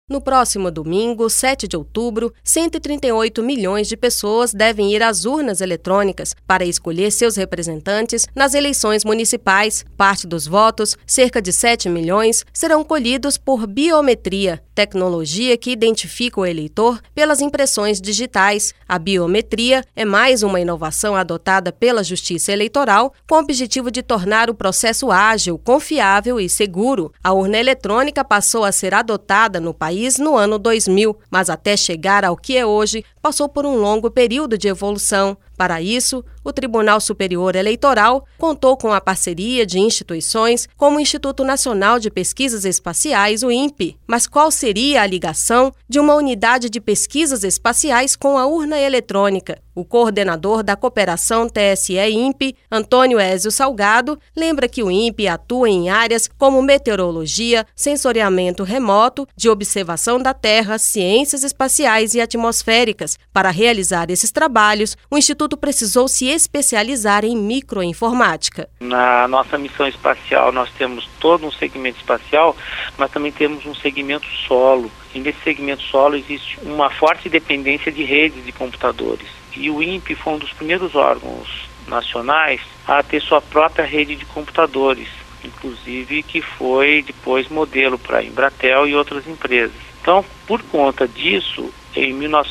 No próximo domingo, 7 de outubro, 138 milhões de pessoas devem ir às urnas eletrônicas para escolher seus representantes nas eleições municipais. Parte dos votos, cerca de 7 milhões, serão colhidos por biometria, tecnologia que identifica o eleitor pelas impressões digitais. A biometria é mais uma inovação adotada pela Justiça Eleitoral com o objetivo de tornar o processo ágil, confiável e seguro. A urna eletrônica passou a ser adotada no país no ano 2000, mas até chegar ao que é hoje, passou por um longo período de evolução. Para isso, o Tribunal Superior Eleitoral contou com a parceria de instituições como o Instituto Nacional de Pesquisas Espaciais, o INPE. Mas qual seria a ligação de uma unidade de pesquisas espaciais com a urna eletrônica? O coordenador da cooperação TSE-INPE, Antônio Ézio Salgado, lembra que o INPE atua em áreas como meteorologia, sensoriamento remoto, de observação da Terra, ciências espaciais e atmosféricas. Para realizar esses trabalhos, o Instituto precisou se especializar em microinformática. Na nossa missão espacial, nós temos todo um segmento espacial, mas também temos um segmento solo. E nesse segmento solo existe uma forte dependência de redes de computadores. E o INPE foi um dos primeiros órgãos nacionais a ter sua própria rede de computadores, inclusive que foi depois modelo para a Embratel e outras empresas. Então, por conta disso, em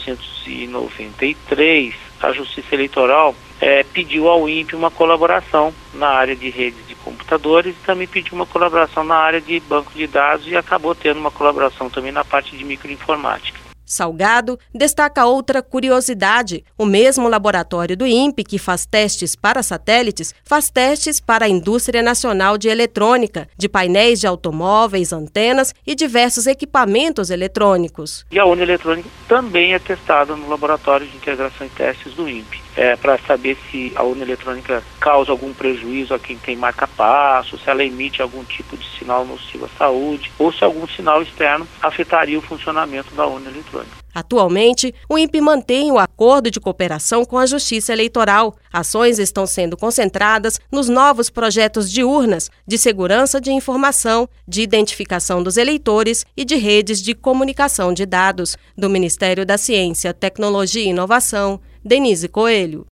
1993, a Justiça Eleitoral pediu ao INPE uma colaboração na área de redes de computadores e também pediu uma colaboração na área de banco de dados e acabou tendo uma colaboração também na parte de microinformática. Salgado destaca outra curiosidade. O mesmo laboratório do INPE, que faz testes para satélites, faz testes para a indústria nacional de eletrônica, de painéis de automóveis, antenas e diversos equipamentos eletrônicos. E a urna eletrônica também é testada no laboratório de integração e testes do INPE. Para saber se a urna eletrônica causa algum prejuízo a quem tem marca-passo, se ela emite algum tipo de sinal nocivo à saúde ou se algum sinal externo afetaria o funcionamento da urna eletrônica. Atualmente, o INPE mantém o acordo de cooperação com a Justiça Eleitoral. Ações estão sendo concentradas nos novos projetos de urnas, de segurança de informação, de identificação dos eleitores e de redes de comunicação de dados. Do Ministério da Ciência, Tecnologia e Inovação, Denise Coelho.